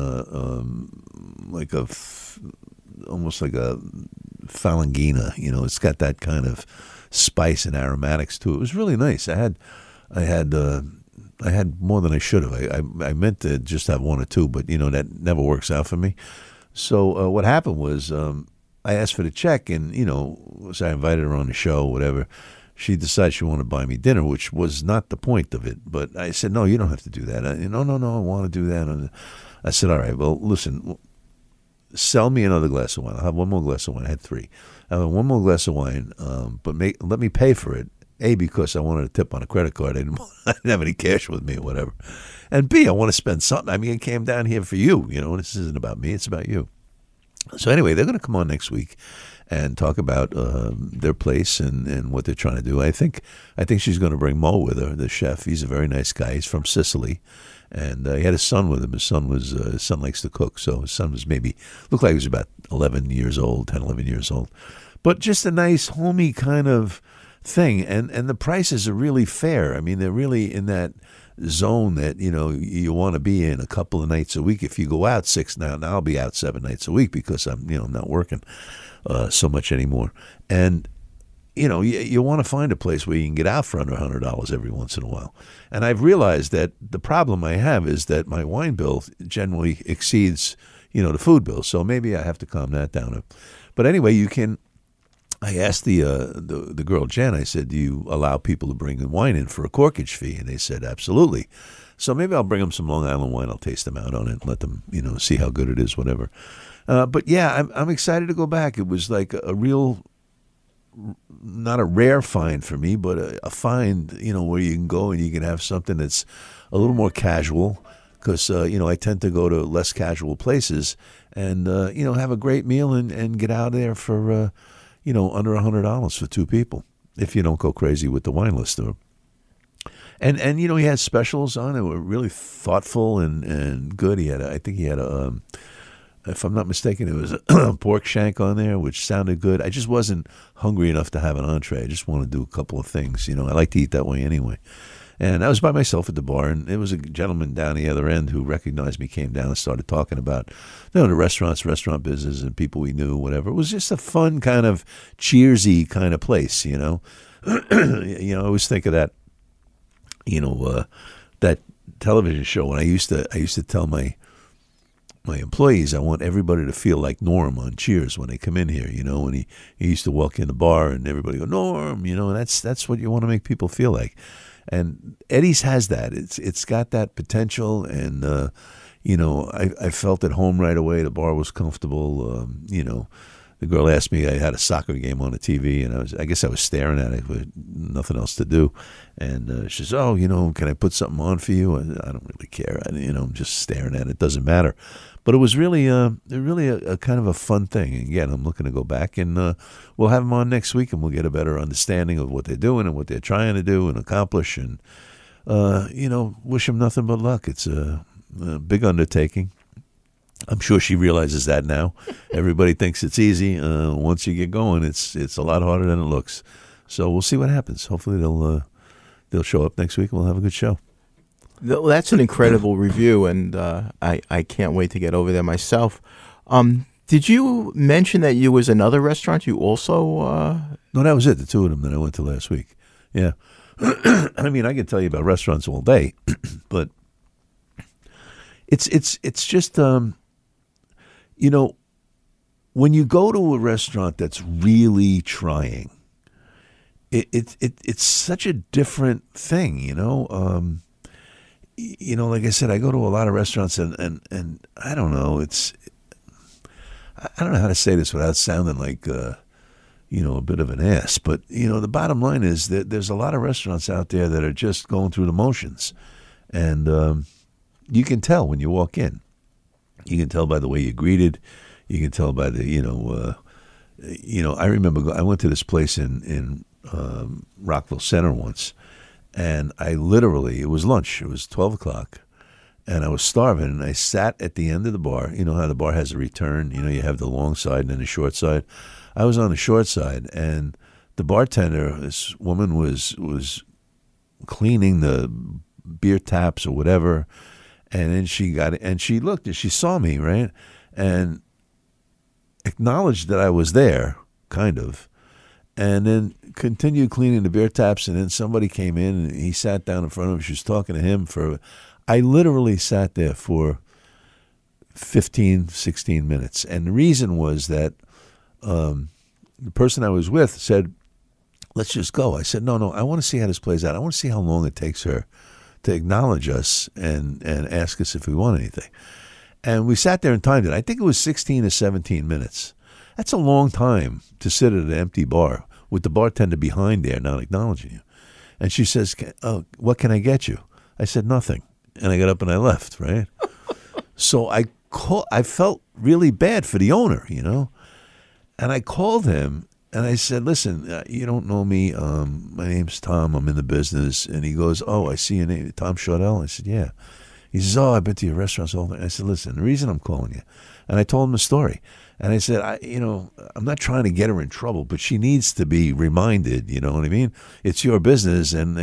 almost like a Falangina. It's got that kind of spice and aromatics to it. It was really nice. I had more than I should have. I meant to just have 1 or 2, but that never works out for me. So what happened was I asked for the check, and so I invited her on the show, whatever. She decided she wanted to buy me dinner, which was not the point of it. But I said, no, you don't have to do that. No, I want to do that. And I said, all right, well, listen, sell me another glass of wine. I'll have 1 more glass of wine. I had 3. I'll have 1 more glass of wine, but let me pay for it. A, because I wanted a tip on a credit card. I didn't have any cash with me or whatever. And B, I want to spend something. I mean, I came down here for you. This isn't about me. It's about you. So anyway, they're going to come on next week and talk about their place and what they're trying to do. I think she's going to bring Mo with her, the chef. He's a very nice guy. He's from Sicily, and he had his son with him. His son likes to cook, so his son looked like he was about 11 years old, but just a nice homey kind of thing. And the prices are really fair. I mean, they're really in that zone that you want to be in a couple of nights a week. If you go out 6 now I'll be out 7 nights a week because I'm not working so much anymore. And you want to find a place where you can get out for under $100 every once in a while. And I've realized that the problem I have is that my wine bill generally exceeds the food bill. So maybe I have to calm that down. But anyway, I asked the girl, Jen, I said, do you allow people to bring the wine in for a corkage fee? And they said, absolutely. So maybe I'll bring them some Long Island wine. I'll taste them out on it and let them, see how good it is, whatever. But yeah, I'm excited to go back. It was like a real, not a rare find for me, but a find, where you can go and you can have something that's a little more casual because, I tend to go to less casual places and, have a great meal and get out there for, under $100 for 2 people, if you don't go crazy with the wine list. And he had specials on it. Were really thoughtful and good. I think he had a, if I'm not mistaken, it was a pork shank on there, which sounded good. I just wasn't hungry enough to have an entree. I just wanted to do a couple of things. I like to eat that way anyway. And I was by myself at the bar, and there was a gentleman down the other end who recognized me, came down and started talking about the restaurant business and people we knew, whatever. It was just a fun kind of cheersy kind of place, I always think of that, that television show. And I used to tell my employees, I want everybody to feel like Norm on Cheers when they come in here, when he used to walk in the bar and everybody go, Norm, and that's what you want to make people feel like. And Eddie's has that. It's got that potential, and I felt at home right away. The bar was comfortable. The girl asked me. I had a soccer game on the TV, and I guess I was staring at it with nothing else to do. And she says, "Oh, can I put something on for you?" I don't really care. I'm just staring at it. It doesn't matter. But it was really a kind of a fun thing. And again, I'm looking to go back, and we'll have them on next week, and we'll get a better understanding of what they're doing and what they're trying to do and accomplish. And wish them nothing but luck. It's a big undertaking. I'm sure she realizes that now. Everybody thinks it's easy. Once you get going, it's a lot harder than it looks. So we'll see what happens. Hopefully they'll show up next week, and we'll have a good show. That's an incredible review, and I can't wait to get over there myself. Did you mention that you was another restaurant you also... No, that was it, the 2 of them that I went to last week. Yeah. I mean, I can tell you about restaurants all day, but it's just, when you go to a restaurant that's really trying, it's such a different thing, you know. Like I said, I go to a lot of restaurants, and I don't know. I don't know how to say this without sounding like a bit of an ass. But the bottom line is that there's a lot of restaurants out there that are just going through the motions, and you can tell when you walk in. You can tell by the way you're greeted. You can tell by the I remember I went to this place in Rockville Center once. And I literally, it was lunch, it was 12 o'clock, and I was starving, and I sat at the end of the bar. You know how the bar has a return? You have the long side and then the short side. I was on the short side, and the bartender, this woman, was cleaning the beer taps or whatever, and then she looked, and she saw me, right, and acknowledged that I was there, kind of, and then continued cleaning the beer taps, and then somebody came in, and he sat down in front of him. She was talking to him I literally sat there for 15, 16 minutes. And the reason was that the person I was with said, let's just go. I said, no, I want to see how this plays out. I want to see how long it takes her to acknowledge us and ask us if we want anything. And we sat there and timed it. I think it was 16 to 17 minutes. That's a long time to sit at an empty bar with the bartender behind there not acknowledging you. And she says, what can I get you? I said, nothing. And I got up and I left, right? So I felt really bad for the owner, And I called him and I said, listen, you don't know me. My name's Tom. I'm in the business. And he goes, oh, I see your name, Tom Chaudel. I said, yeah. He says, oh, I've been to your restaurants all the time. I said, listen, the reason I'm calling you. And I told him the story. And I said, I'm not trying to get her in trouble, but she needs to be reminded, you know what I mean? It's your business. And,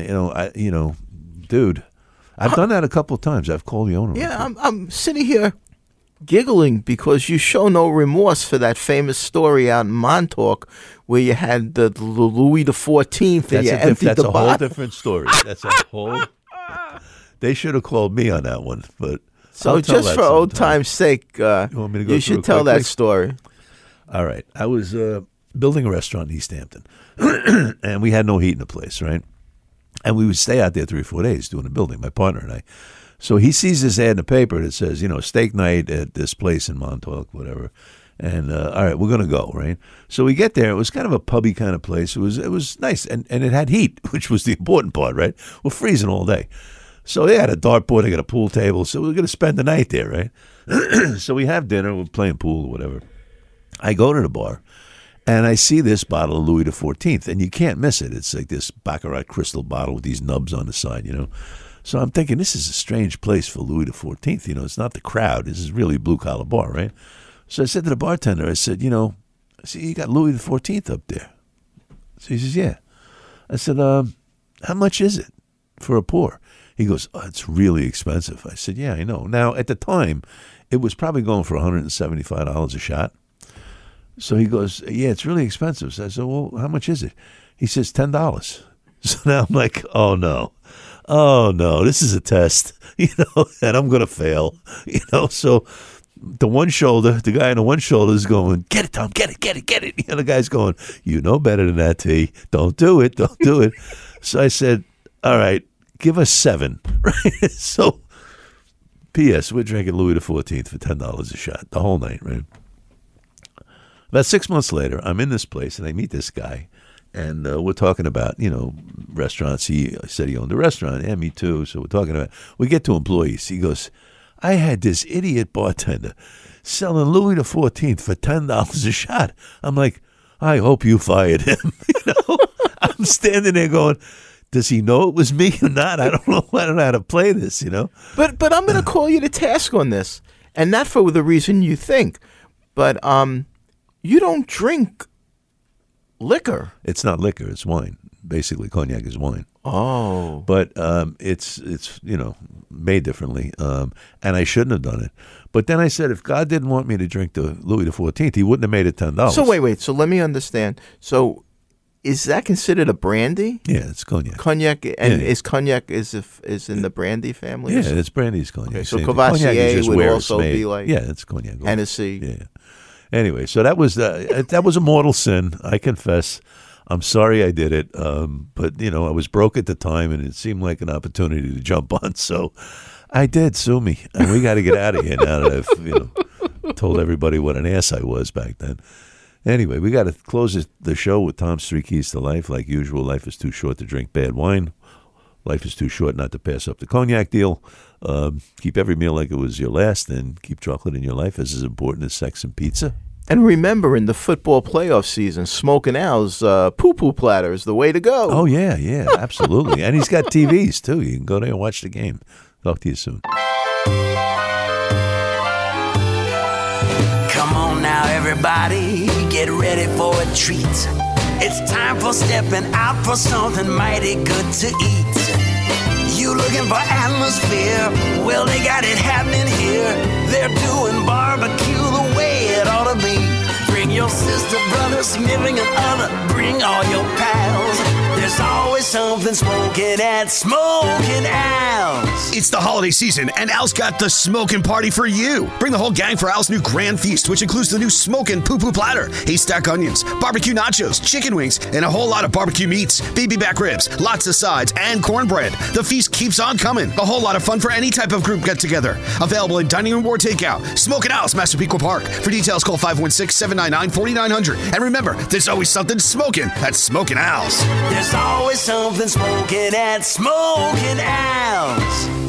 dude, I've done that a couple of times. I've called the owner. Yeah, I'm sitting here giggling because you show no remorse for that famous story out in Montauk where you had the Louis XIV and you emptied the bottle. That's a whole different story. That's a whole... They should have called me on that one, but... So just for old time's sake, you should tell that story. All right. I was building a restaurant in East Hampton, and we had no heat in the place, right? And we would stay out there 3 or 4 days doing the building, my partner and I. So he sees this ad in the paper that says, steak night at this place in Montauk, whatever. And, all right, we're going to go, right? So we get there. It was kind of a pubby kind of place. It was nice, and it had heat, which was the important part, right? We're freezing all day. So they had a dartboard, they got a pool table, so we were going to spend the night there, right? So we have dinner, we're playing pool or whatever. I go to the bar, and I see this bottle of Louis XIV, and you can't miss it. It's like this Baccarat crystal bottle with these nubs on the side, So I'm thinking, this is a strange place for Louis XIV. It's not the crowd. This is really a blue-collar bar, right? So I said to the bartender, I said, I see you got Louis XIV up there. So he says, yeah. I said, how much is it for a pour? He goes, oh, it's really expensive. I said, yeah, I know. Now, at the time, it was probably going for $175 a shot. So he goes, yeah, it's really expensive. So I said, well, how much is it? He says, $10. So now I'm like, oh, no, this is a test, and I'm going to fail, So the guy on the one shoulder is going, get it, Tom, get it. The guy's going, you know better than that, T. Don't do it. So I said, all right. Give us 7, right? So, P.S., we're drinking Louis XIV for $10 a shot, the whole night, right? About 6 months later, I'm in this place, and I meet this guy, and we're talking about, restaurants. He said he owned a restaurant. Yeah, me too. So we're talking about, we get to employees. He goes, I had this idiot bartender selling Louis XIV for $10 a shot. I'm like, I hope you fired him. I'm standing there going, does he know it was me or not? I don't know how to play this, But I'm going to call you to task on this, and not for the reason you think. But you don't drink liquor. It's not liquor. It's wine. Basically, cognac is wine. Oh. But it's made differently, and I shouldn't have done it. But then I said, if God didn't want me to drink the Louis XIV, he wouldn't have made it $10. So wait. So let me understand. So is that considered a brandy? Yeah, it's cognac. Cognac, and is cognac is in the brandy family? Yeah, it's brandy's cognac. Okay, so Courvoisier would also be like it's cognac. Hennessy. Yeah. Anyway, so that was a mortal sin, I confess. I'm sorry I did it, but I was broke at the time, and it seemed like an opportunity to jump on. So I did. Sue me, and we got to get out of here now that I've told everybody what an ass I was back then. Anyway, we got to close the show with Tom's 3 Keys to Life. Like usual, life is too short to drink bad wine. Life is too short not to pass up the cognac deal. Keep every meal like it was your last, and keep chocolate in your life as important as sex and pizza. And remember, in the football playoff season, Smoking Al's poo-poo platter is the way to go. Oh, yeah, absolutely. And he's got TVs, too. You can go there and watch the game. Talk to you soon. Come on now, everybody, get ready for a treat. It's time for stepping out for something mighty good to eat. You looking for atmosphere? Well, they got it happening here. They're doing barbecue the way it ought to be. Bring your sister, brother, significant other. Bring all your pals. There's always something smoking at Smoking Al's. It's the holiday season, and Al's got the smoking party for you. Bring the whole gang for Al's new Grand Feast, which includes the new smoking poo-poo platter, haystack onions, barbecue nachos, chicken wings, and a whole lot of barbecue meats, baby back ribs, lots of sides, and cornbread. The feast keeps on coming. A whole lot of fun for any type of group get-together. Available in dining room or takeout. Smoking Al's, Massapequa Park. For details, call 516-799-4900. And remember, there's always something smoking at Smoking Al's. There's always something smoking at Smoking Al's.